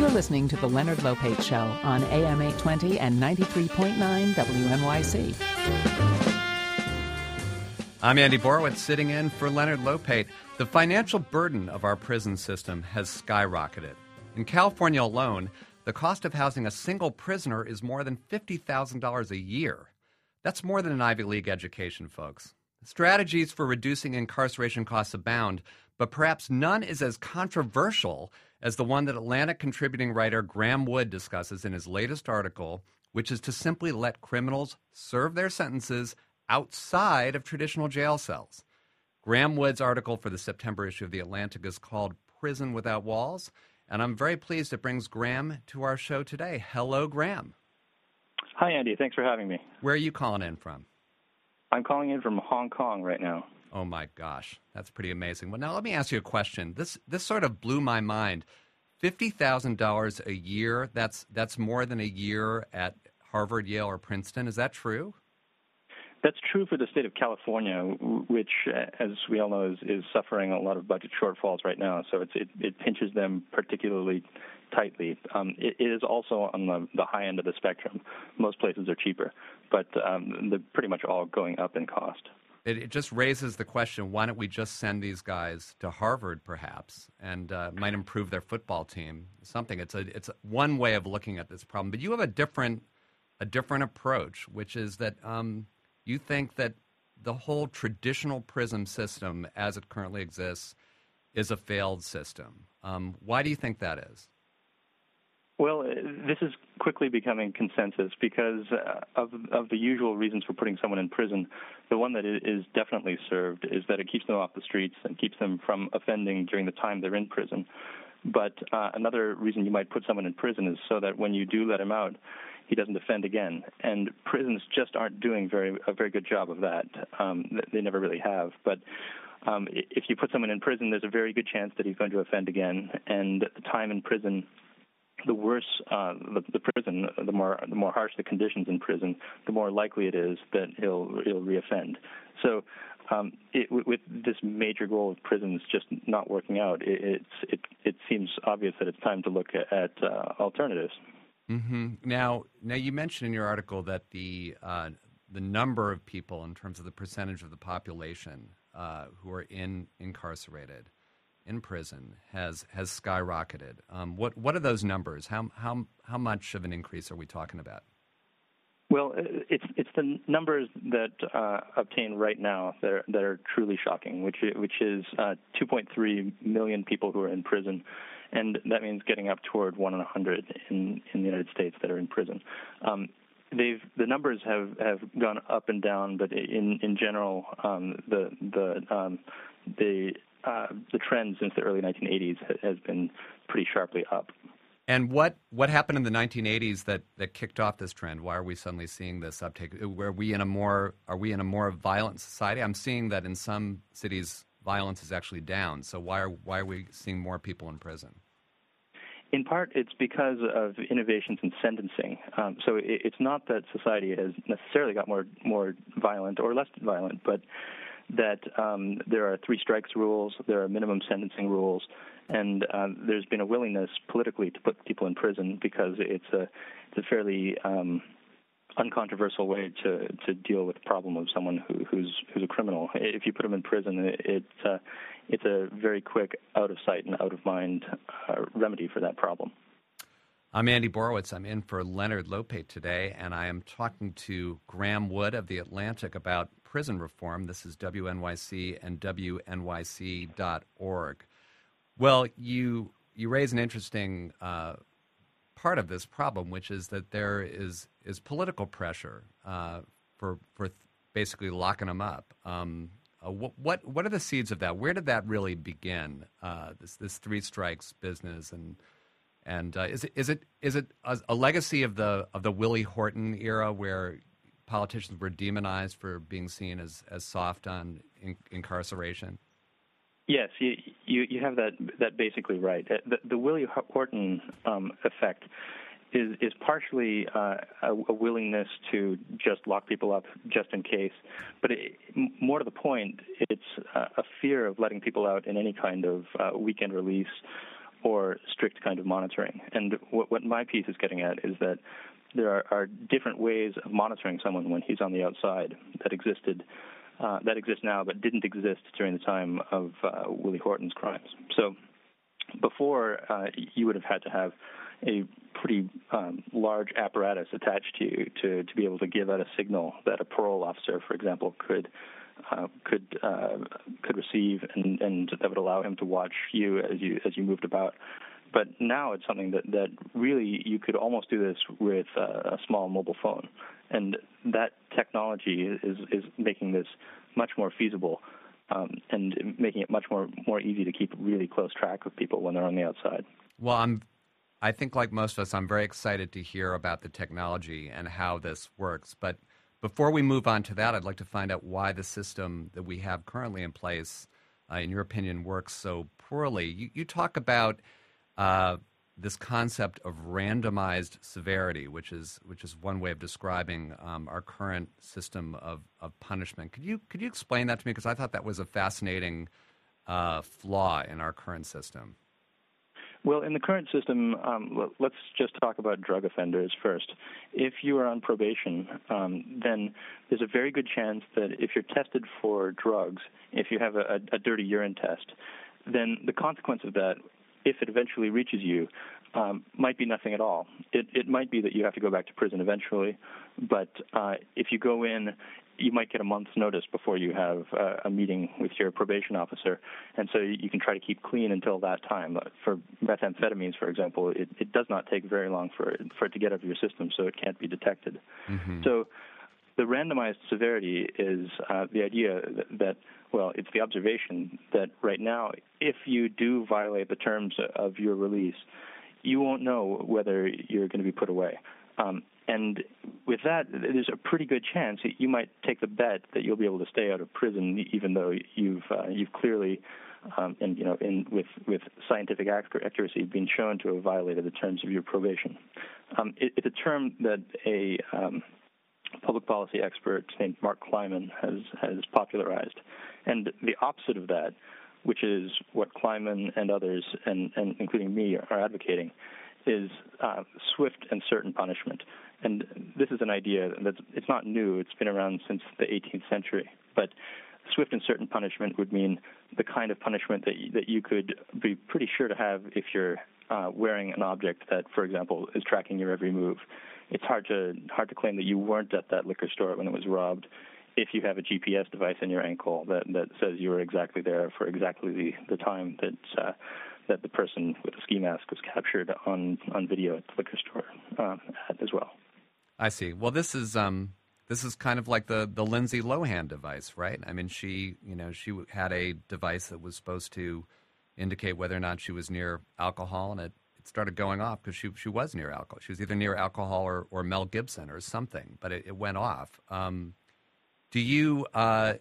You're listening to The Leonard Lopate Show on AM 820 and 93.9 WNYC. I'm Andy Borowitz, sitting in for Leonard Lopate. The financial burden of our prison system has skyrocketed. In California alone, the cost of housing a single prisoner is more than $50,000 a year. That's more than an Ivy League education, folks. Strategies for reducing incarceration costs abound, but perhaps none is as controversial as the one that Atlantic contributing writer Graeme Wood discusses in his latest article, which is to simply let criminals serve their sentences outside of traditional jail cells. Graeme Wood's article for the September issue of The Atlantic is called Prison Without Walls, and I'm very pleased it brings Graeme to our show today. Hello, Graeme. Hi, Andy. Thanks for having me. Where are you calling in from? I'm calling in from Hong Kong right now. Oh, my gosh. That's pretty amazing. Well, now let me ask you a question. This sort of blew my mind. $50,000 a year, that's more than a year at Harvard, Yale, or Princeton. Is that true? That's true for the state of California, which, as we all know, is suffering a lot of budget shortfalls right now. So it pinches them particularly tightly. It is also on the high end of the spectrum. Most places are cheaper, but they're pretty much all going up in cost. It just raises the question, why don't we just send these guys to Harvard, perhaps, and might improve their football team, something. It's one way of looking at this problem. But you have a different approach, which is that you think that the whole traditional prison system as it currently exists is a failed system. Why do you think that is? Well, this is quickly becoming consensus because of the usual reasons for putting someone in prison. The one that is definitely served is that it keeps them off the streets and keeps them from offending during the time they're in prison. But another reason you might put someone in prison is so that when you do let him out, he doesn't offend again. And prisons just aren't doing a very good job of that. They never really have. But if you put someone in prison, there's a very good chance that he's going to offend again. And the time in prison, the worse the prison, the more harsh the conditions in prison, the more likely it is that he'll reoffend. So with this major goal of prisons just not working out, it seems obvious that it's time to look at alternatives. Mm-hmm. Now you mentioned in your article that the number of people in terms of the percentage of the population who are incarcerated in prison has skyrocketed. What are those numbers? How much of an increase are we talking about? Well, it's the numbers that obtain right now that are truly shocking, which is 2.3 million people who are in prison, and that means getting up toward 1 in 100 in the United States that are in prison. The numbers have gone up and down, but in general, the trend since the early 1980s has been pretty sharply up. And what happened in the 1980s that kicked off this trend? Why are we suddenly seeing this uptake? Are we in a more violent society? I'm seeing that in some cities violence is actually down. So why are we seeing more people in prison? In part, it's because of innovations in sentencing. So it's not that society has necessarily got more violent or less violent, but that there are 3 strikes rules, there are minimum sentencing rules, and there's been a willingness politically to put people in prison because it's a fairly uncontroversial way to deal with the problem of someone who's a criminal. If you put them in prison, it's a very quick, out of sight and out of mind remedy for that problem. I'm Andy Borowitz. I'm in for Leonard Lopate today, and I am talking to Graeme Wood of The Atlantic about prison reform. This is WNYC and WNYC.org. Well, you raise an interesting part of this problem, which is that there is political pressure for basically locking them up. What are the seeds of that? Where did that really begin? This 3 strikes business, and is it a legacy of the Willie Horton era where politicians were demonized for being seen as soft on incarceration? Yes, you have that basically right. The Willie Horton effect is partially a willingness to just lock people up just in case, but more to the point, it's a fear of letting people out in any kind of weekend release or strict kind of monitoring. And what my piece is getting at is that there are different ways of monitoring someone when he's on the outside that exist now but didn't exist during the time of Willie Horton's crimes. So before, you would have had to have a pretty large apparatus attached to you to be able to give out a signal that a parole officer, for example, could receive, and that would allow him to watch you as you moved about. But now it's something that really you could almost do this with a small mobile phone, and that technology is making this much more feasible, and making it much more easy to keep really close track of people when they're on the outside. Well, I think like most of us, I'm very excited to hear about the technology and how this works. But before we move on to that, I'd like to find out why the system that we have currently in place, in your opinion, works so poorly. You talk about this concept of randomized severity, which is one way of describing our current system of punishment. Could you explain that to me? Because I thought that was a fascinating flaw in our current system. Well, in the current system, let's just talk about drug offenders first. If you are on probation, then there's a very good chance that if you're tested for drugs, if you have a dirty urine test, then the consequence of that, if it eventually reaches you, might be nothing at all. It might be that you have to go back to prison eventually, but if you go in, you might get a month's notice before you have a meeting with your probation officer, and so you can try to keep clean until that time. For methamphetamines, for example, it does not take very long for it to get out of your system, so it can't be detected. Mm-hmm. So the randomized severity is the idea that, well, it's the observation that right now, if you do violate the terms of your release, you won't know whether you're going to be put away. And with that, there's a pretty good chance that you might take the bet that you'll be able to stay out of prison, even though you've clearly, with scientific accuracy, been shown to have violated the terms of your probation. It's a term that a public policy expert named Mark Kleiman has popularized, and the opposite of that, which is what Kleiman and others, and including me, are advocating, is swift and certain punishment. And this is an idea it's not new. It's been around since the 18th century. But swift and certain punishment would mean the kind of punishment that you could be pretty sure to have if you're wearing an object that, for example, is tracking your every move. It's hard to claim that you weren't at that liquor store when it was robbed if you have a GPS device in your ankle that says you were exactly there for exactly the time that the person with the ski mask was captured on video at the liquor store as well. I see. Well, this is kind of like the Lindsay Lohan device, right? I mean, she had a device that was supposed to indicate whether or not she was near alcohol, and it started going off because she was near alcohol. She was either near alcohol or Mel Gibson or something, but it went off. Do you have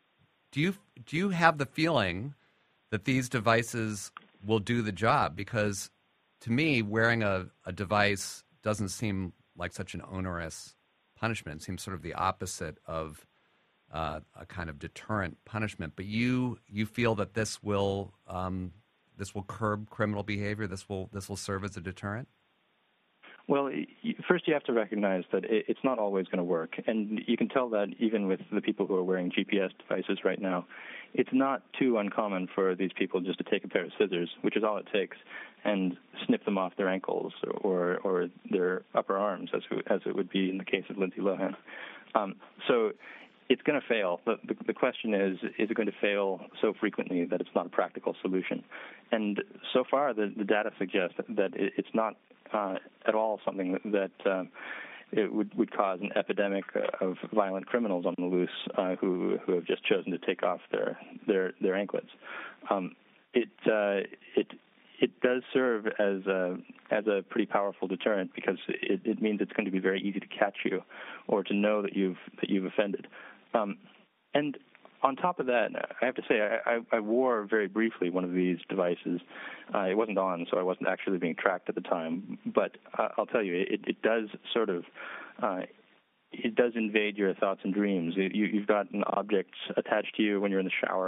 the feeling that these devices will do the job? Because to me, wearing a device doesn't seem like such an onerous punishment. It seems sort of the opposite of a kind of deterrent punishment. But you feel that this will curb criminal behavior. This will serve as a deterrent. Well, first you have to recognize that it's not always going to work, and you can tell that even with the people who are wearing GPS devices right now. It's not too uncommon for these people just to take a pair of scissors, which is all it takes, and snip them off their ankles or their upper arms, as it would be in the case of Lindsay Lohan. So it's going to fail. The question is it going to fail so frequently that it's not a practical solution? And so far, the data suggests that it's not at all something that it would cause an epidemic of violent criminals on the loose who have just chosen to take off their anklets. It does serve as a pretty powerful deterrent because it means it's going to be very easy to catch you or to know that you've offended. And on top of that, I have to say I wore very briefly one of these devices. It wasn't on, so I wasn't actually being tracked at the time. But I'll tell you, it does sort of it does invade your thoughts and dreams. You've got an object attached to you when you're in the shower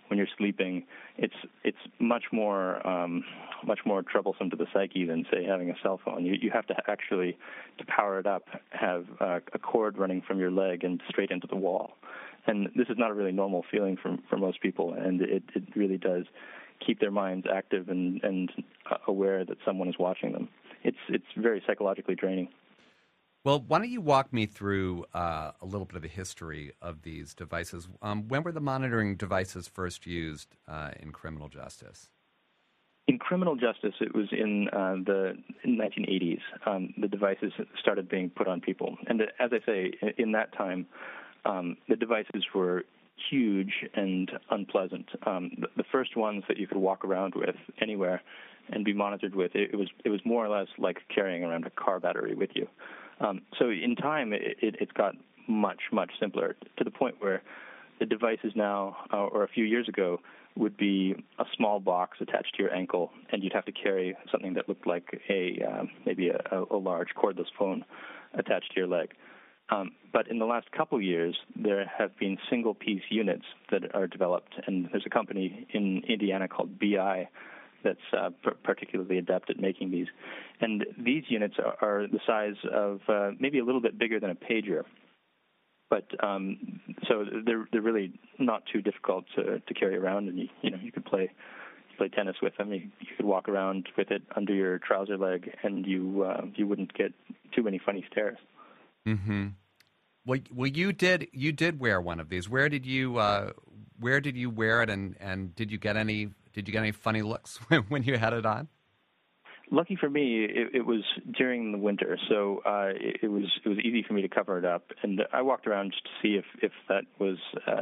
when you're sleeping, it's much more troublesome to the psyche than, say, having a cell phone. You have to actually, to power it up, have a cord running from your leg and straight into the wall. And this is not a really normal feeling for most people, and it really does keep their minds active and aware that someone is watching them. It's very psychologically draining. Well, why don't you walk me through a little bit of the history of these devices? When were the monitoring devices first used in criminal justice? In criminal justice, it was in the 1980s. The devices started being put on people. And as I say, in that time, the devices were huge and unpleasant. The first ones that you could walk around with anywhere and be monitored with, it was more or less like carrying around a car battery with you. So in time, it's got much, much simpler, to the point where the devices now, or a few years ago, would be a small box attached to your ankle, and you'd have to carry something that looked like maybe a large cordless phone attached to your leg. But in the last couple of years, there have been single-piece units that are developed, and there's a company in Indiana called BI that's particularly adept at making these. And these units are the size of maybe a little bit bigger than a pager. But so they're really not too difficult to carry around, and you could play tennis with them. You could walk around with it under your trouser leg, and you wouldn't get too many funny stares. Mm-hmm. Well, you did wear one of these. Where did you wear it, and did you get any funny looks when you had it on? Lucky for me, it was during the winter, so it was easy for me to cover it up, and I walked around just to see if that was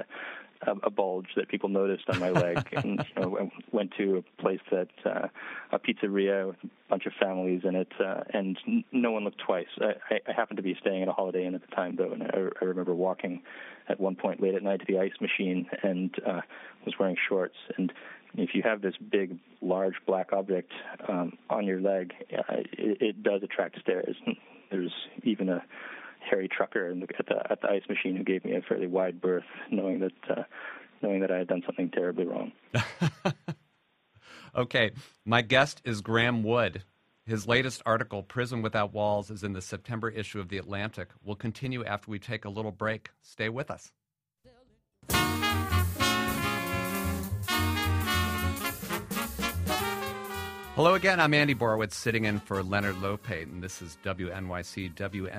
a bulge that people noticed on my leg. And I went to a place that a pizzeria with a bunch of families in it, and no one looked twice. I happened to be staying at a Holiday Inn at the time, though, and I remember walking at one point late at night to the ice machine and was wearing shorts. And if you have this big, large black object on your leg, it does attract stares. There's even a hairy trucker at the ice machine who gave me a fairly wide berth, knowing that I had done something terribly wrong. Okay, my guest is Graeme Wood. His latest article, Prison Without Walls, is in the September issue of The Atlantic. We'll continue after we take a little break. Stay with us. Hello again, I'm Andy Borowitz, sitting in for Leonard Lopate, and this is WNYC,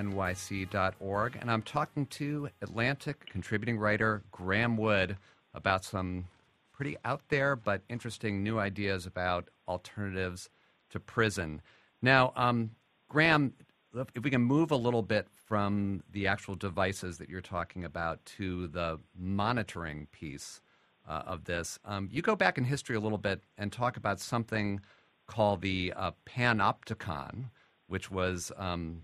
WNYC.org, and I'm talking to Atlantic contributing writer Graeme Wood about some pretty out there but interesting new ideas about alternatives to prison. Now, Graeme, if we can move a little bit from the actual devices that you're talking about to the monitoring piece of this, you go back in history a little bit and talk about something called the panopticon, which was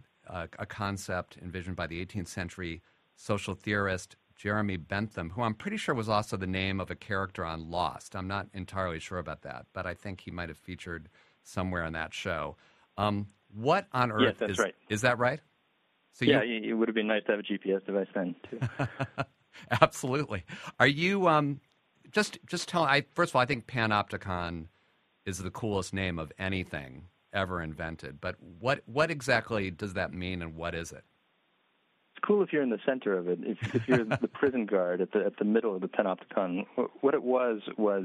a concept envisioned by the 18th century social theorist Jeremy Bentham, who I'm pretty sure was also the name of a character on Lost. I'm not entirely sure about that, but I think he might have featured somewhere in that show. What on earth that's right. Is that right? So yeah, it would have been nice to have a GPS device then, too. Absolutely. Are you, just tell, first of all, I think panopticon is the coolest name of anything ever invented. But what exactly does that mean, and what is it? It's cool if you're in the center of it. If you're the prison guard at the middle of the panopticon, what it was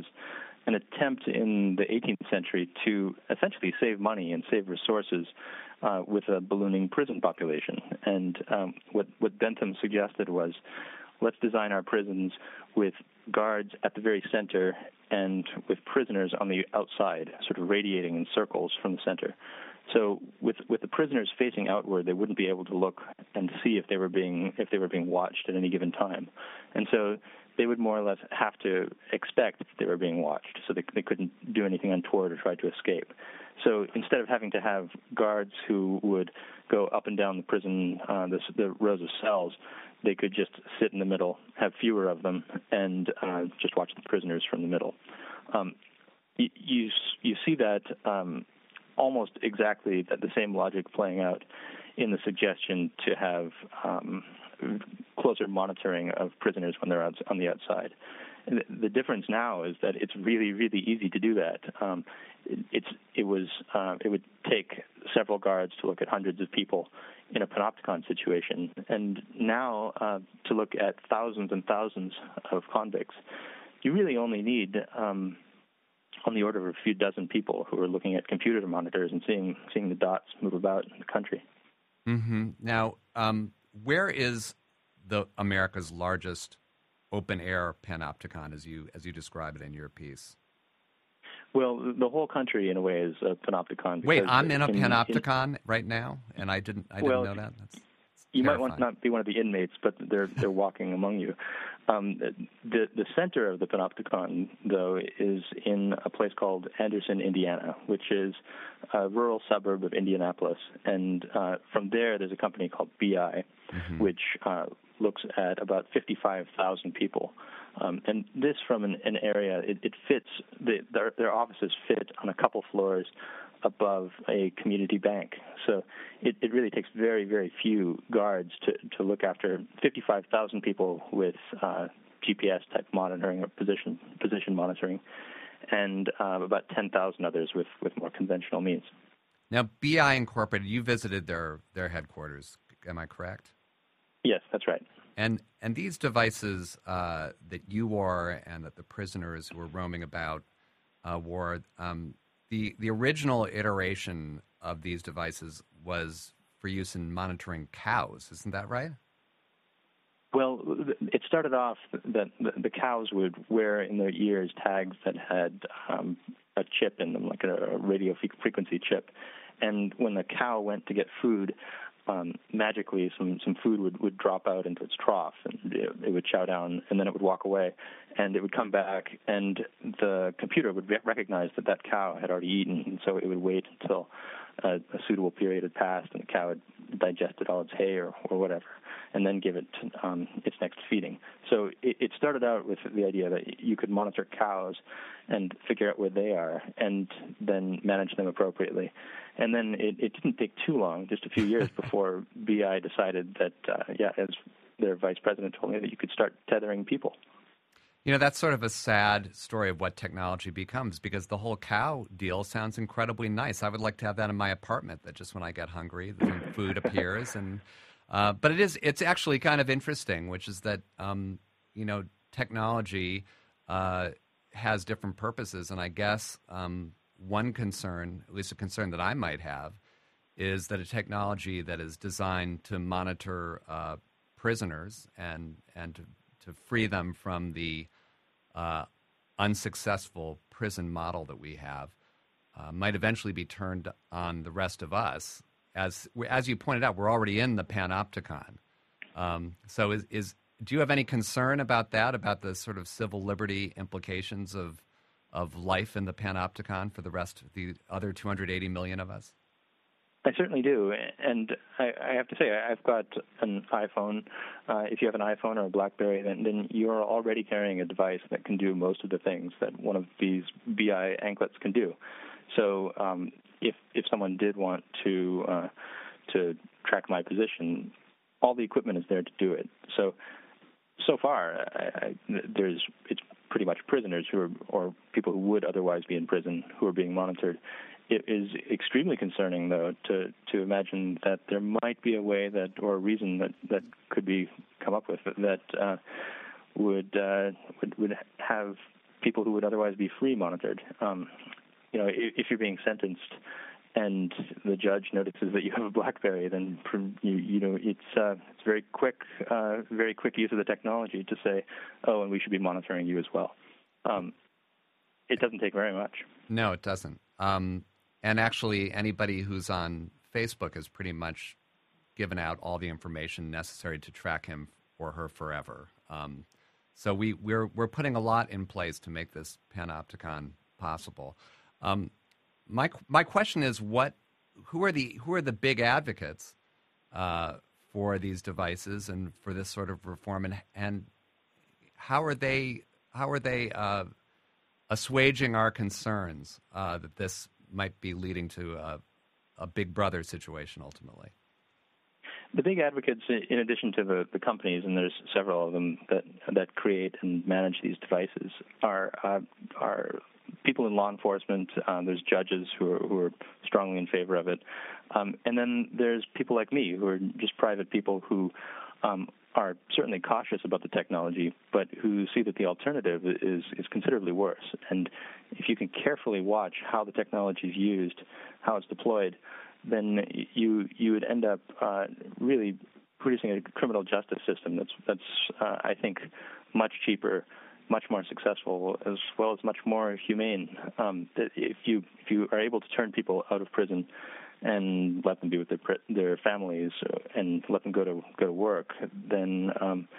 an attempt in the 18th century to essentially save money and save resources with a ballooning prison population. And what Bentham suggested was, let's design our prisons with guards at the very center and with prisoners on the outside, sort of radiating in circles from the center. So with the prisoners facing outward, they wouldn't be able to look and see if they were being watched at any given time. And so they would more or less have to expect that they were being watched, so they couldn't do anything untoward or try to escape. So instead of having to have guards who would go up and down the prison, the rows of cells, they could just sit in the middle, have fewer of them, and just watch the prisoners from the middle. You see that almost exactly the same logic playing out in the suggestion to have closer monitoring of prisoners when they're on the outside. The difference now is that it's really, really easy to do that. It would take several guards to look at hundreds of people in a panopticon situation, and now to look at thousands and thousands of convicts, you really only need on the order of a few dozen people who are looking at computer monitors and seeing the dots move about in the country. Mm-hmm. Now, where is America's largest open-air panopticon, as you describe it in your piece? Well, the whole country, in a way, is a panopticon. Wait, I'm in a panopticon right now, and I didn't know that. That's you terrifying. might want to not be one of the inmates, but they're walking among you. The center of the panopticon, though, is in a place called Anderson, Indiana, which is a rural suburb of Indianapolis. And from there's a company called BI, which looks at about 55,000 people. And this from an area, it fits, their offices fit on a couple floors above a community bank. So it really takes very, very few guards to look after 55,000 people with GPS-type monitoring or position monitoring, and about 10,000 others with more conventional means. Now, BI Incorporated, you visited their headquarters, am I correct? Yes, that's right. And these devices that you wore and that the prisoners who were roaming about wore, the original iteration of these devices was for use in monitoring cows. Isn't that right? Well, it started off that the cows would wear in their ears tags that had a chip in them, like a radio frequency chip. And when the cow went to get food, magically some food would drop out into its trough, and it would chow down, and then it would walk away, and it would come back, and the computer would recognize that cow had already eaten, and so it would wait until a suitable period had passed and the cow had digested all its hay or whatever, and then give it its next feeding. So it started out with the idea that you could monitor cows and figure out where they are and then manage them appropriately. And then it didn't take too long, just a few years before BI decided that, as their vice president told me, that you could start tethering people. You know, that's sort of a sad story of what technology becomes, because the whole cow deal sounds incredibly nice. I would like to have that in my apartment, that just when I get hungry, some food appears. And but it's actually kind of interesting, which is that, technology has different purposes. And I guess one concern, at least a concern that I might have, is that a technology that is designed to monitor prisoners and to free them from the unsuccessful prison model that we have might eventually be turned on the rest of us. As you pointed out, we're already in the panopticon. So do you have any concern about that, about the sort of civil liberty implications of life in the panopticon for the rest of the other 280 million of us? I certainly do, and I have to say I've got an iPhone. If you have an iPhone or a BlackBerry, then you're already carrying a device that can do most of the things that one of these BI anklets can do. So if someone did want to track my position, all the equipment is there to do it. So far, it's pretty much prisoners or people who would otherwise be in prison who are being monitored. It is extremely concerning, though, to imagine that there might be a way or a reason that could be come up with that would have people who would otherwise be free monitored. If you're being sentenced and the judge notices that you have a BlackBerry, then it's very quick use of the technology to say, oh, and we should be monitoring you as well. It doesn't take very much. No, it doesn't. And actually, anybody who's on Facebook has pretty much given out all the information necessary to track him or her forever. So we're putting a lot in place to make this panopticon possible. My question is, who are the big advocates for these devices and for this sort of reform, and how are they assuaging our concerns that this might be leading to a Big Brother situation ultimately? The big advocates, in addition to the companies, and there's several of them that create and manage these devices, are people in law enforcement. There's judges who are strongly in favor of it, and then there's people like me who are just private people who are certainly cautious about the technology, but who see that the alternative is considerably worse. And if you can carefully watch how the technology is used, how it's deployed, then you would end up really producing a criminal justice system that's I think much cheaper, much more successful, as well as much more humane. That if you are able to turn people out of prison and let them be with their families and let them go to work, then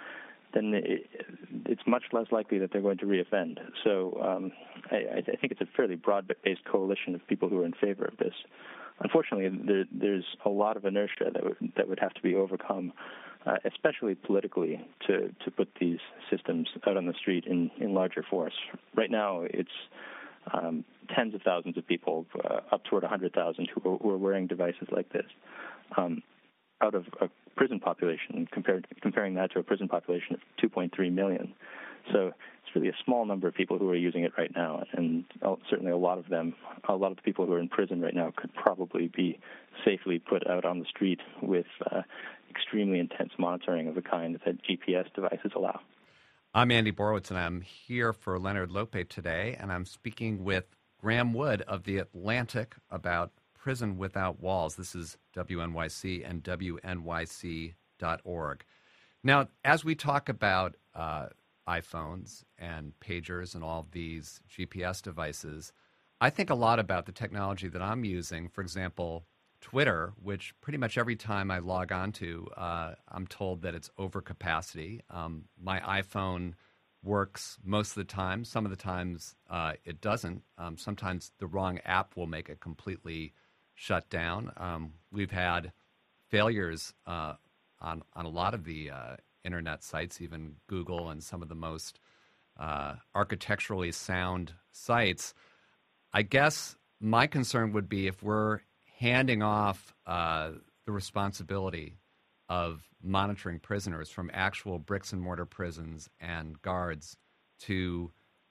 it's much less likely that they're going to reoffend. So I think it's a fairly broad-based coalition of people who are in favor of this. Unfortunately, there's a lot of inertia that would have to be overcome, especially politically, to put these systems out on the street in larger force. Right now, it's tens of thousands of people, up toward 100,000, who are wearing devices like this, out of a prison population, comparing that to a prison population of 2.3 million. So it's really a small number of people who are using it right now, and certainly a lot of the people who are in prison right now could probably be safely put out on the street with extremely intense monitoring of the kind that GPS devices allow. I'm Andy Borowitz, and I'm here for Leonard Lopate today, and I'm speaking with Graham Wood of The Atlantic about Prison Without Walls. This is WNYC and WNYC.org. Now, as we talk about iPhones and pagers and all these GPS devices, I think a lot about the technology that I'm using. For example, Twitter, which pretty much every time I log on to, I'm told that it's over capacity. My iPhone works most of the time. Some of the times it doesn't. Sometimes the wrong app will make it completely shut down. We've had failures on a lot of the internet sites, even Google and some of the most architecturally sound sites. I guess my concern would be if we're handing off the responsibility of monitoring prisoners from actual bricks and mortar prisons and guards to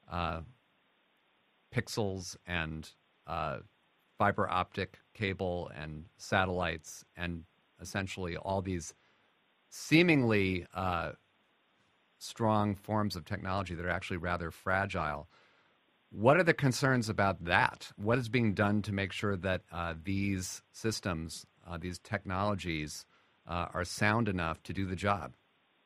pixels and fiber optic cable and satellites and essentially all these seemingly strong forms of technology that are actually rather fragile. What are the concerns about that? What is being done to make sure that these systems, these technologies, are sound enough to do the job?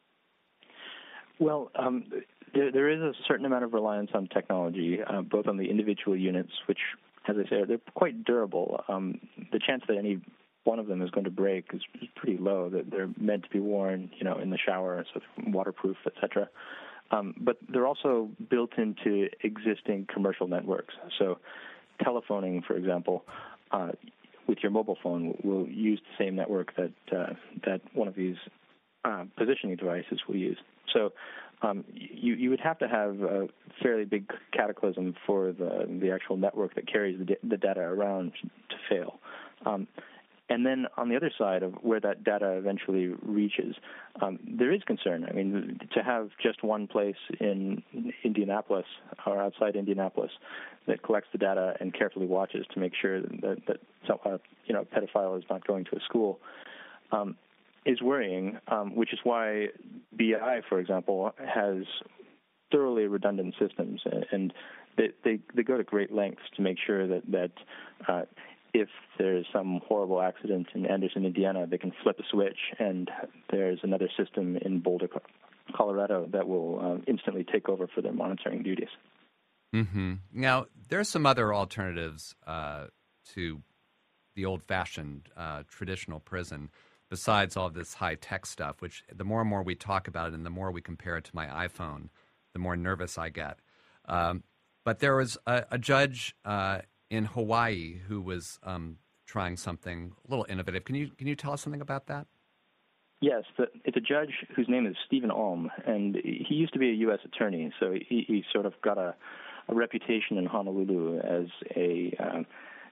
Well, there is a certain amount of reliance on technology, both on the individual units, which, as I say, they're quite durable. The chance that any one of them is going to break is pretty low. That they're meant to be worn, in the shower, so they're waterproof, etc. But they're also built into existing commercial networks. So telephoning, for example, with your mobile phone will use the same network that one of these positioning devices will use. So you would have to have a fairly big cataclysm for the actual network that carries the data around to fail. And then on the other side of where that data eventually reaches, there is concern. I mean, to have just one place in Indianapolis or outside Indianapolis that collects the data and carefully watches to make sure that a pedophile is not going to a school is worrying, which is why BI, for example, has thoroughly redundant systems, and they go to great lengths to make sure that if there's some horrible accident in Anderson, Indiana, they can flip a switch, and there's another system in Boulder, Colorado, that will instantly take over for their monitoring duties. Mm-hmm. Now, there's some other alternatives to the old-fashioned traditional prison besides all this high-tech stuff, which the more and more we talk about it and the more we compare it to my iPhone, the more nervous I get. But there was a judge in Hawaii who was trying something a little innovative. Can you tell us something about that? Yes, it's a judge whose name is Stephen Alm, and he used to be a U.S. attorney, so he sort of got a reputation in Honolulu as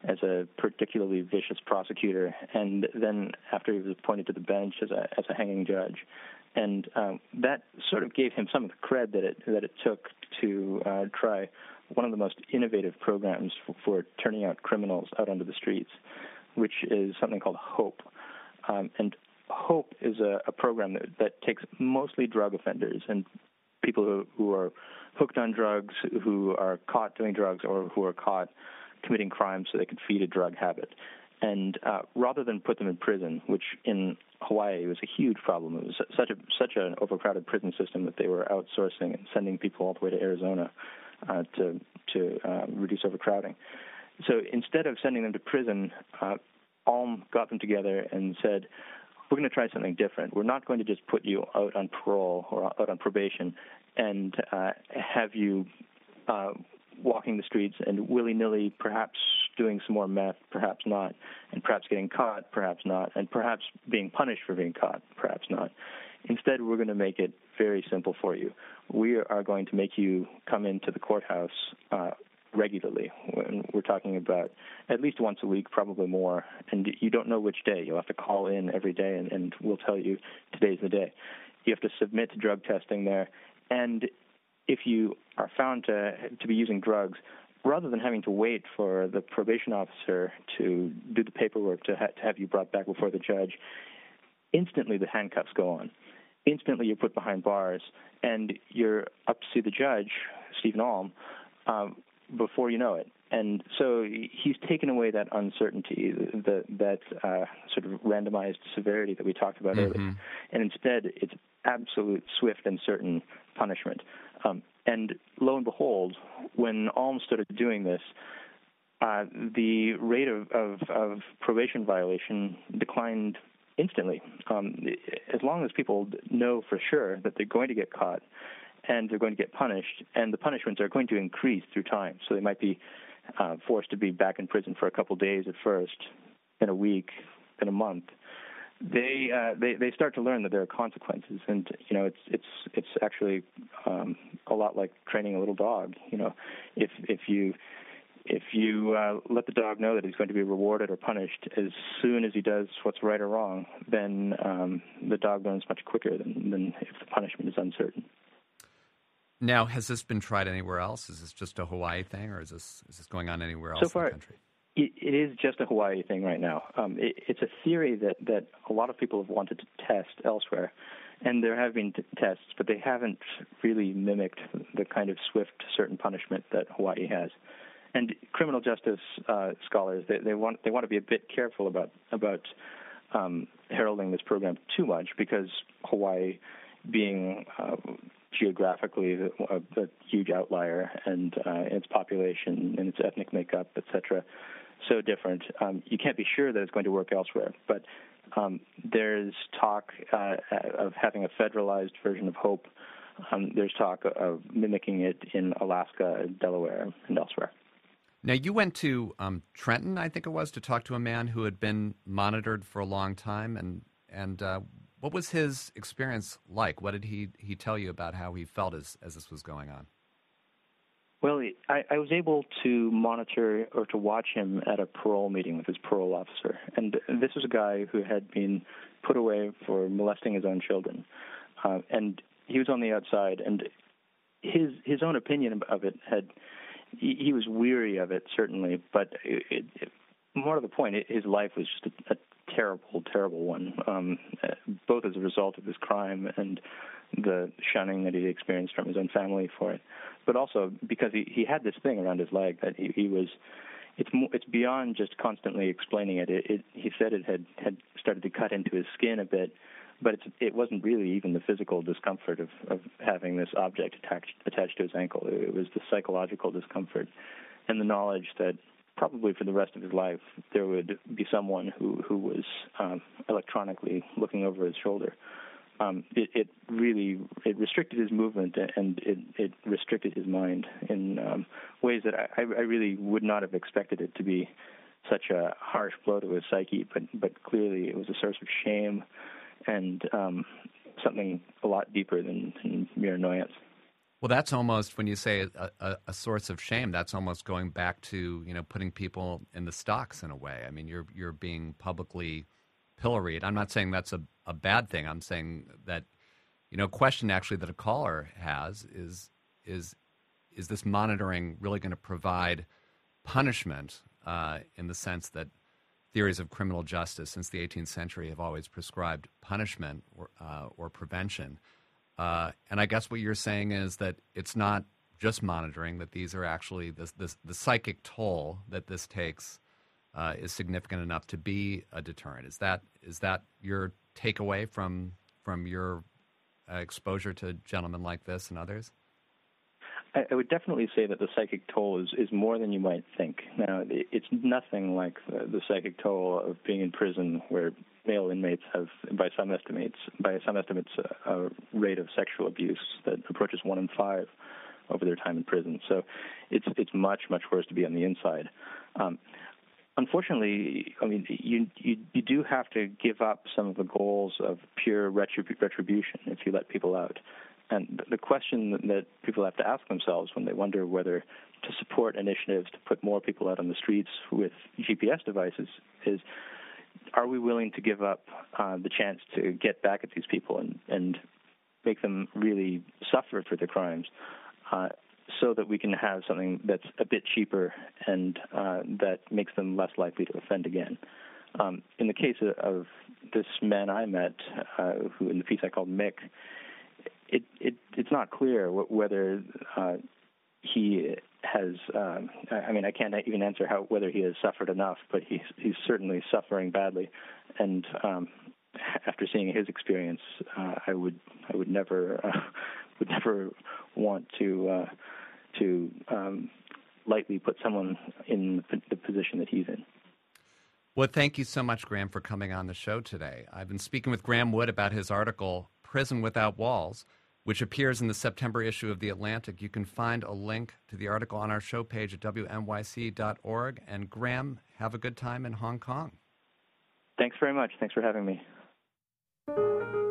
as a particularly vicious prosecutor, and then after he was appointed to the bench as a hanging judge. And that sort of gave him some of the cred that it took to try one of the most innovative programs for turning out criminals out onto the streets, which is something called HOPE. And HOPE is a program that takes mostly drug offenders and people who are hooked on drugs, who are caught doing drugs, or who are caught committing crimes so they can feed a drug habit. And rather than put them in prison, which in Hawaii was a huge problem, it was such an overcrowded prison system that they were outsourcing and sending people all the way to Arizona to reduce overcrowding. So instead of sending them to prison, Alm got them together and said, we're going to try something different. We're not going to just put you out on parole or out on probation and have you walking the streets and willy-nilly perhaps doing some more meth, perhaps not, and perhaps getting caught, perhaps not, and perhaps being punished for being caught, perhaps not. Instead, we're going to make it very simple for you. We are going to make you come into the courthouse regularly. We're talking about at least once a week, probably more, and you don't know which day. You'll have to call in every day, and we'll tell you today's the day. You have to submit to drug testing there, and if you are found to be using drugs, rather than having to wait for the probation officer to do the paperwork to have you brought back before the judge, instantly the handcuffs go on. Instantly you're put behind bars, and you're up to see the judge, Stephen Alm, before you know it. And so he's taken away that uncertainty, that sort of randomized severity that we talked about earlier. And instead, it's absolute, swift, and certain punishment. And lo and behold, when Alm started doing this, the rate of probation violation declined instantly. As long as people know for sure that they're going to get caught and they're going to get punished, and the punishments are going to increase through time. So they might be forced to be back in prison for a couple days at first, then a week, then a month. They start to learn that there are consequences, and it's actually a lot like training a little dog. If you let the dog know that he's going to be rewarded or punished as soon as he does what's right or wrong, then the dog learns much quicker than if the punishment is uncertain. Now, has this been tried anywhere else? Is this just a Hawaii thing, or is this going on anywhere else in the country? It is just a Hawaii thing right now. It's a theory that a lot of people have wanted to test elsewhere, and there have been tests, but they haven't really mimicked the kind of swift, certain punishment that Hawaii has. And criminal justice scholars, they want to be a bit careful about heralding this program too much, because Hawaii, being geographically a huge outlier, and its population and its ethnic makeup, etc., so different, you can't be sure that it's going to work elsewhere. But there's talk of having a federalized version of HOPE. There's talk of mimicking it in Alaska, Delaware, and elsewhere. Now, you went to Trenton, I think it was, to talk to a man who had been monitored for a long time. And what was his experience like? What did he tell you about how he felt as this was going on? Well, I was able to monitor or to watch him at a parole meeting with his parole officer. And this was a guy who had been put away for molesting his own children. And he was on the outside, and his own opinion of it he was weary of it, certainly, but more to the point, his life was just a terrible, terrible one, both as a result of his crime and the shunning that he experienced from his own family for it, but also because he had this thing around his leg that he was. It's beyond just constantly explaining it. He said it had started to cut into his skin a bit, but it wasn't really even the physical discomfort of having this object attached to his ankle. It was the psychological discomfort and the knowledge that probably for the rest of his life there would be someone who was electronically looking over his shoulder. It restricted his movement, and it restricted his mind in ways that I really would not have expected it to be such a harsh blow to his psyche, but clearly it was a source of shame and something a lot deeper than mere annoyance. Well, that's almost, when you say a source of shame, that's almost going back to, putting people in the stocks in a way. I mean, you're being publicly pilloried. I'm not saying that's a bad thing. I'm saying that, question actually that a caller has is this monitoring really going to provide punishment in the sense that theories of criminal justice since the 18th century have always prescribed punishment or prevention. And I guess what you're saying is that it's not just monitoring, that these are actually the psychic toll that this takes is significant enough to be a deterrent. Is that your takeaway from your exposure to gentlemen like this and others? I would definitely say that the psychic toll is more than you might think. Now, it's nothing like the psychic toll of being in prison, where male inmates have, by some estimates, a rate of sexual abuse that approaches 1 in 5 over their time in prison. So it's much, much worse to be on the inside. Unfortunately, I mean, you do have to give up some of the goals of pure retribution if you let people out. And the question that people have to ask themselves when they wonder whether to support initiatives to put more people out on the streets with GPS devices is, are we willing to give up the chance to get back at these people and make them really suffer for their crimes so that we can have something that's a bit cheaper and that makes them less likely to offend again? In the case of this man I met, who in the piece I called Mick, it's not clear whether he has. I can't even answer whether he has suffered enough, but he's certainly suffering badly. And after seeing his experience, I would never want to lightly put someone in the position that he's in. Well, thank you so much, Graham, for coming on the show today. I've been speaking with Graham Wood about his article, Prison Without Walls, which appears in the September issue of The Atlantic. You can find a link to the article on our show page at wnyc.org. And Graham, have a good time in Hong Kong. Thanks very much. Thanks for having me.